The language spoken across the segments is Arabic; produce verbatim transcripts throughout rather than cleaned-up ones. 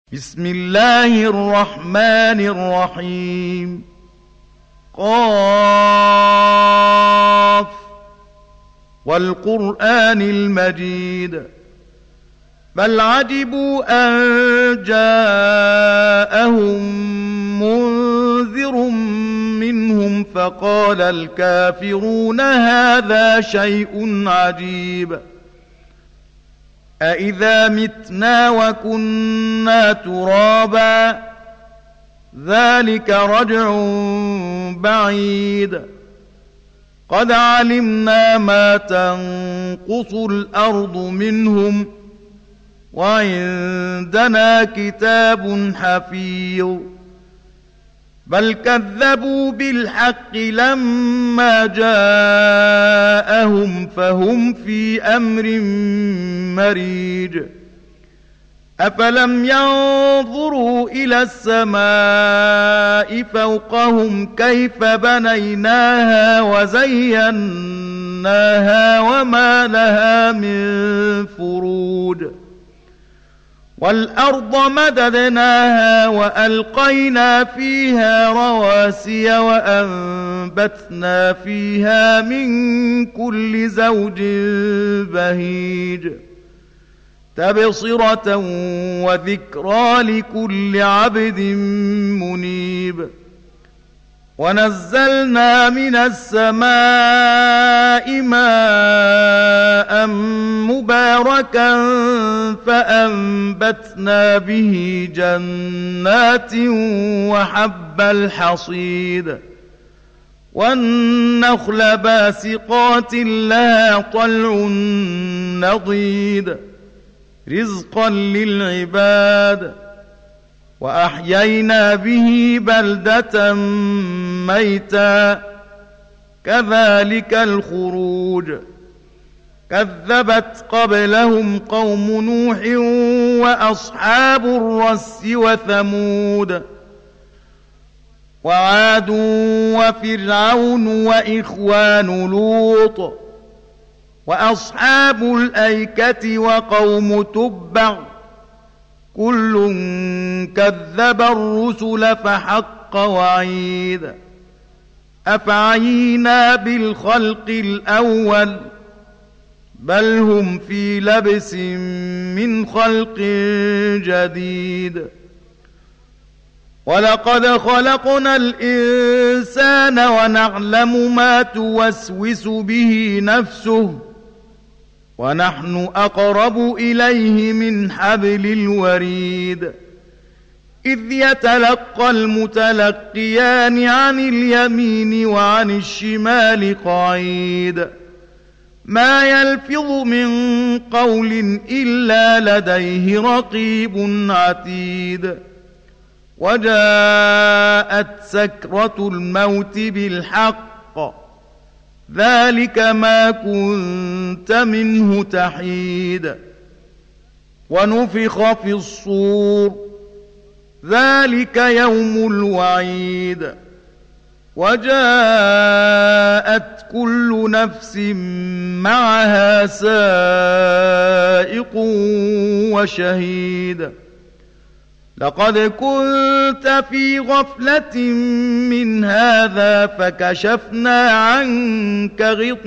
بسم الله الرحمن الرحيم. قاف والقرآن المجيد بل عجبوا أن جاءهم منذر منهم فقال الكافرون هذا شيء عجيب أإذا متنا وكنا ترابا ذلك رجع بعيد قد علمنا ما تنقص الأرض منهم وعندنا كتاب حفيظ بل كذبوا بالحق لما جاءهم فهم في أمر مريج أفلم ينظروا إلى السماء فوقهم كيف بنيناها وزيناها وما لها من فروج والأرض مددناها وألقينا فيها رواسي وأنبتنا فيها من كل زوج بهيج تبصرة وذكرى لكل عبد منيب ونزلنا من السماء ماء مباركا فأنبتنا به جنات وحب الحصيد والنخل باسقات لها طلع نضيد رزقا للعباد وأحيينا به بلدة ميتا كذلك الخروج كذبت قبلهم قوم نوح وأصحاب الرس وثمود وعاد وفرعون وإخوان لوط وأصحاب الأيكة وقوم تبع كل كذب الرسل فحق وعيد أفعينا بالخلق الأول بل هم في لبس من خلق جديد ولقد خلقنا الإنسان ونعلم ما توسوس به نفسه ونحن أقرب إليه من حبل الوريد إذ يتلقى المتلقيان عن اليمين وعن الشمال قعيد ما يلفظ من قول إلا لديه رقيب عتيد وجاءت سكرة الموت بالحق ذلك ما كنت منه تحيد ونفخ في الصور ذلك يوم الوعيد وجاءت كل نفس معها سائق وشهيد لقد كنت في غفلة من هذا فكشفنا عنك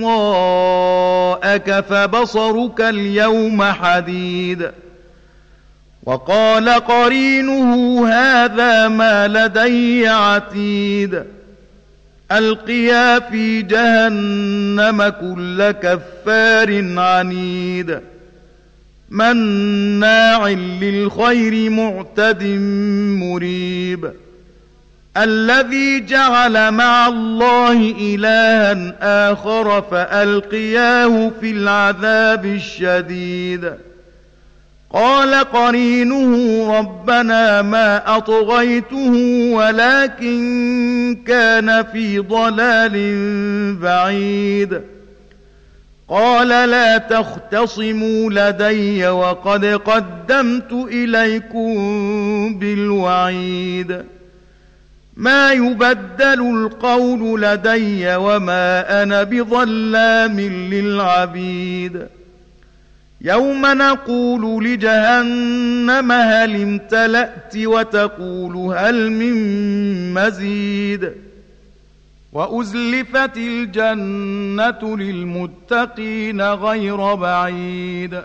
غطاءك فبصرك اليوم حديد وقال قرينه هذا ما لدي عتيد ألقيا في جهنم كل كفار عنيد مناع للخير معتد مريب الذي جعل مع الله إلها آخر فألقياه في العذاب الشديد قال قرينه ربنا ما أطغيته ولكن كان في ضلال بعيد قال لا تختصموا لدي وقد قدمت إليكم بالوعيد ما يبدل القول لدي وما أنا بظلام للعبيد يوم نقول لجهنم هل امتلأت وتقول هل من مزيد وأزلفت الجنة للمتقين غير بعيد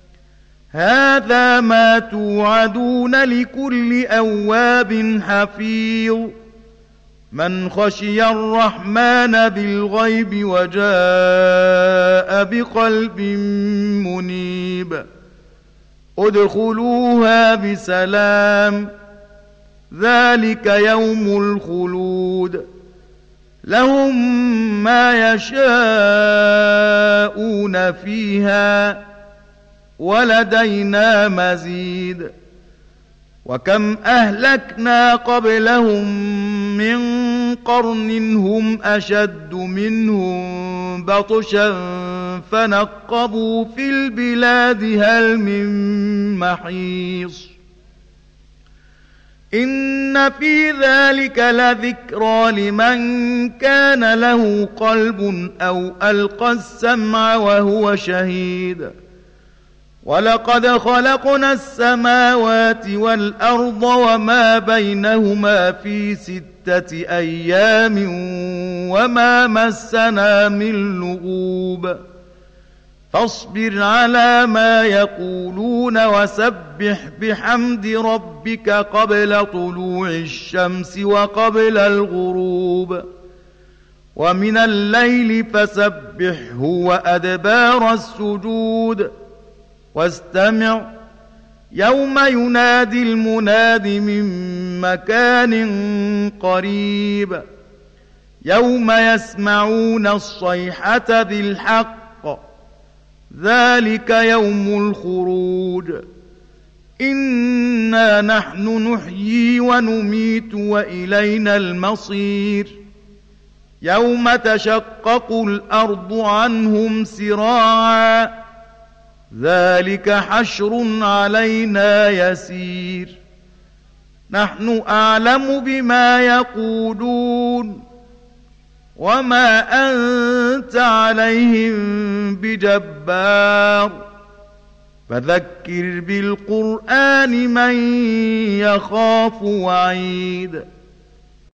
هذا ما توعدون لكل أواب حفيظ من خشي الرحمن بالغيب وجاء بقلب منيب ادخلوها بسلام ذلك يوم الخلود لهم ما يشاءون فيها ولدينا مزيد وكم أهلكنا قبلهم من قرن هم أشد منهم بطشا فنقبوا في البلاد هل من محيص إن في ذلك لذكرى لمن كان له قلب أو ألقى السمع وهو شهيد ولقد خلقنا السماوات والأرض وما بينهما في ستة أيام وما مسنا من لغوب فاصبر على ما يقولون وسبح بحمد ربك قبل طلوع الشمس وقبل الغروب ومن الليل فسبحه وأدبار السجود واستمع يوم ينادي المناد من مكان قريب يوم يسمعون الصيحة بالحق ذلك يوم الخروج إنا نحن نحيي ونميت وإلينا المصير يوم تشقق الأرض عنهم سراعا ذلك حشر علينا يسير نحن أعلم بما يقولون وما أنت عليهم بجبار فذكر بالقرآن من يخاف وعيد